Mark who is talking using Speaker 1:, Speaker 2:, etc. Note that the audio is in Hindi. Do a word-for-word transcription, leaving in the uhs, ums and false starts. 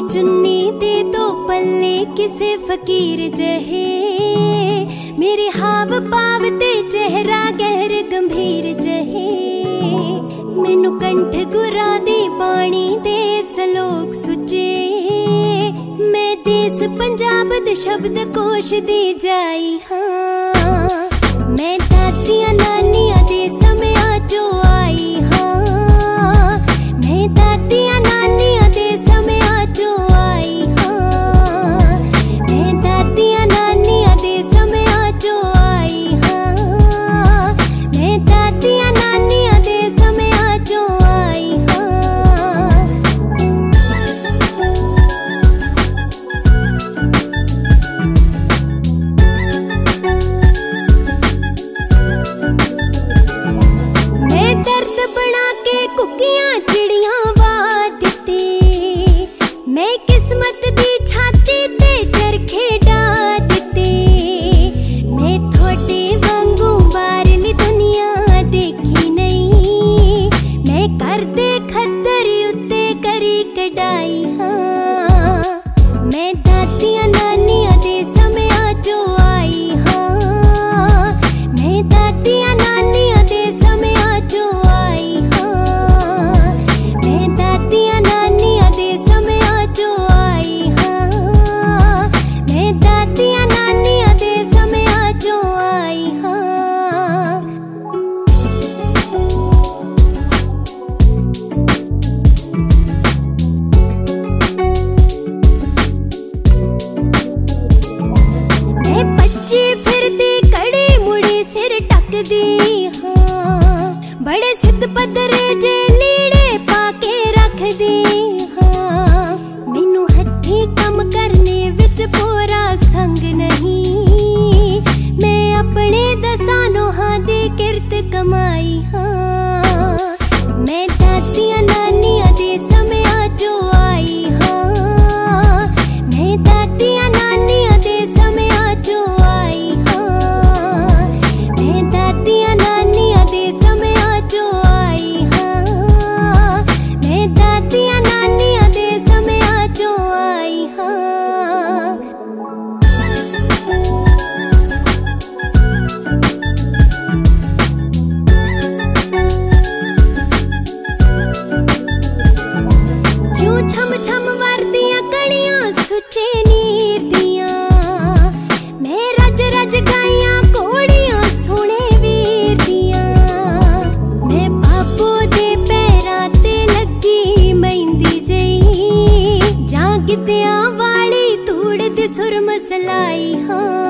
Speaker 1: चुन्नी दे दो पल्ले किसे फकीर जहे, मेरे हाव पाव ते चेहरा गहर गंभीर जहे। मैनू कंठ गुरा दी बाणी दे सलोक सुचे, मैं देश पंजाब दे शब्द कोश दी जाई हाँ। मैं दादियां नानियां दे समयां चो आई हाँ, मैं दादियां नानियां दे समयां चो आई हाँ, मैं दादियां नानियां दे समयां चो आई हाँ, मैं दादियां नानियां दे समयां चो आई हाँ। मैं दर्द बना के कुकियां चिड़ियां वाद दिते, मैं किस्मत दी छाती ते चरखे डा दिते। मैं थोड़े वांगू बाहरली दुनिया देखी नहीं, मैं कर दे खद्दर उत्ते करी कढ़ाई हाँ। मैं दादियां नानियां दे समयां चो आई हाँ, मैं दादियां नानियां दे समयां चो आई हाँ, मैं दादियां नानियां दे समयां चो आई हाँ, मैं दादियां नानियां दे समयां चो आई हाँ। मैं बच्ची फिरदी कड़ी मुड़ी सिर टकदी हाँ, बड़े सिद्ध पदरे जे लीड़े पाके रखदी हाँ। मैनू हथी कम करने विच पूरा संग नहीं, मैं अपने दसां नोहां दी किरत कमाई हाँ। मैं दादियां नानियां दे समयां चो आई हाँ, मैं दादियां नानियां दे समयां चो आई हाँ, मैं दादियां नानियां दे समयां चो आई हाँ, मैं दादियां नानियां दे समयां चो आई हाँ। जो छम छम वरदियां कड़ियां सुचे नीर दियां, मैं रज रज गाइयां घोड़ियां सोने वीर दियां। मैं बाबू दे पैरां ते लगी मेहंदी जई, जां गिद्धियां वाली धूड़ दी सुर मसलाई हाँ।